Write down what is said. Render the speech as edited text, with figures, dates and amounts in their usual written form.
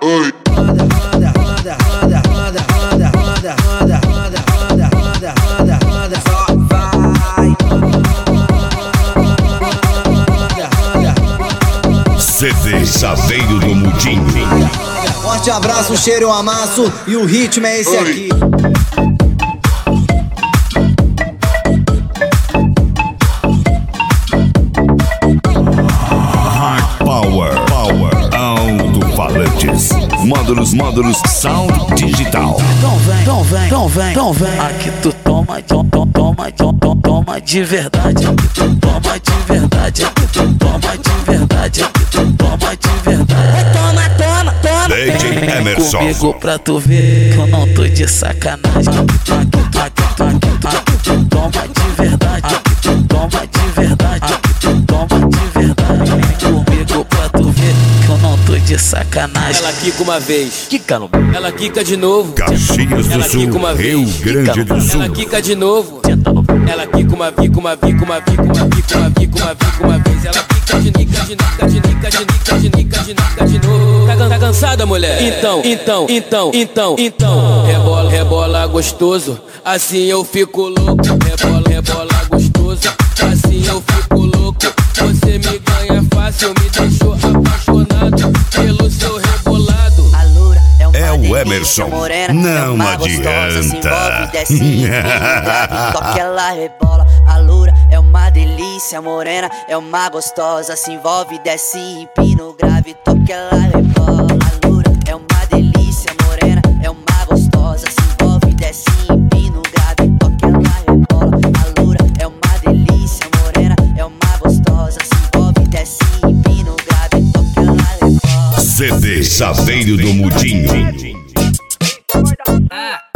Oi. CD Saveiro do Mudinho. Forte abraço, cheiro, um amasso e o ritmo é esse aqui. Power, alto-falantes, módulos, sound digital. Então vem, aqui tu toma de verdade, aqui tu toma de verdade, aqui tu toma de verdade, aqui tu toma de verdade. Toma. DJ Emerson. Comigo pra tu ver que eu não tô de sacanagem. Aqui tu toma de verdade, aqui tu toma de verdade, aqui tu toma de verdade. Comigo pra tu ver que eu não tô de sacanagem. Ela quica uma vez, Quica no ela quica de novo. Caxias do Ela Sul, quica uma Rio vez, Grande do Sul. ela quica de novo. senta no Ela quica uma vez. Ela quica de nica de novo. Tá cansada, mulher? Então. Rebola gostoso, assim eu fico louco. Rebola gostoso, assim eu fico louco. Você me ganha fácil, me deixou apaixonado pelo seu rebolado. É o Emerson, não adianta. Toque ela rebola, a loura é uma delícia, morena é uma gostosa, se envolve, desce, empina grave, toque ela rebola, a loura é uma delícia, morena é uma gostosa, se envolve, desce, empina grave, toque ela rebola, a loura é uma delícia, morena é uma gostosa, se envolve, desce, empina grave, toque ela rebola. CD Saveiro do Mudinho. Ah.